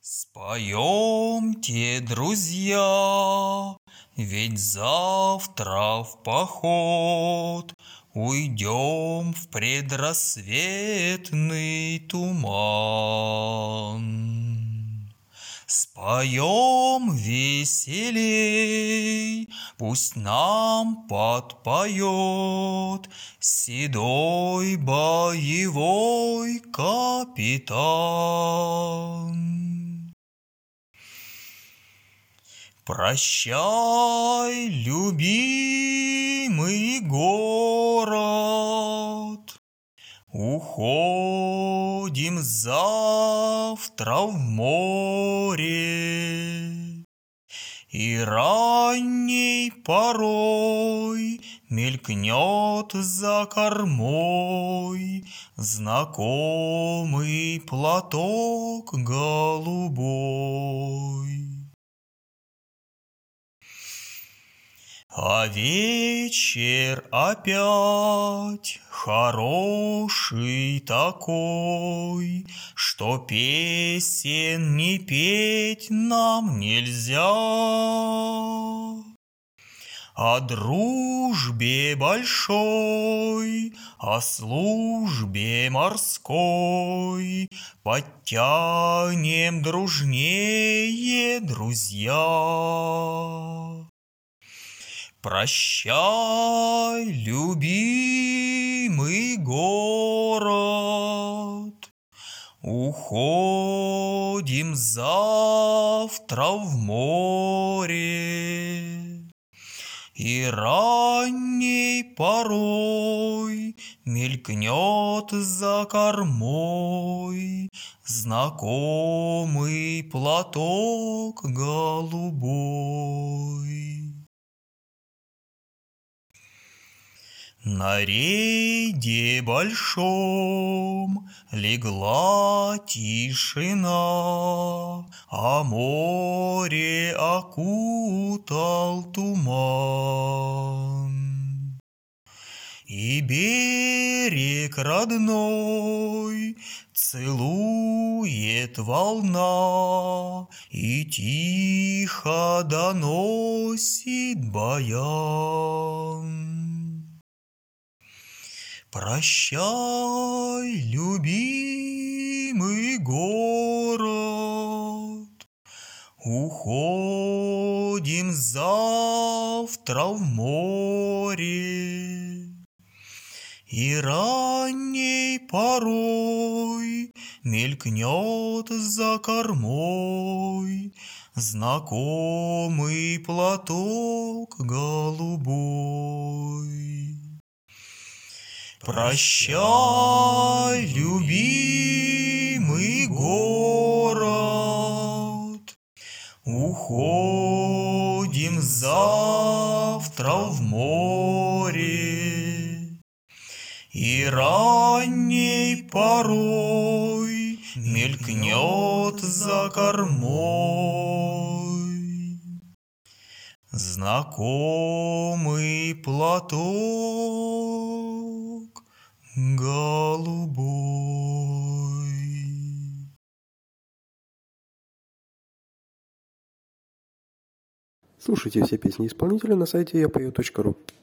Споемте, друзья, ведь завтра в поход уйдем в предрассветный туман. Споем веселей, пусть нам подпоет седой боевой капитан. Прощай, любимый город, уходим завтра в море, и ранней порой мелькнет за кормой знакомый платок голубой. А вечер опять хороший такой, что песен не петь нам нельзя. О дружбе большой, о службе морской подтянем дружнее, друзья. Прощай, любимый город, уходим завтра в море, и ранней порой мелькнет за кормой знакомый платок голубой. На рейде большом легла тишина, а море окутал туман. И берег родной целует волна, и тихо доносит баян. Прощай, любимый город, уходим завтра в море, и ранней порой мелькнет за кормой знакомый платок голубой. Прощай, любимый город, уходим завтра в море, и ранней порой мелькнет за кормой знакомый платок голубой. Слушайте все песни исполнителя на сайте yapою.ru.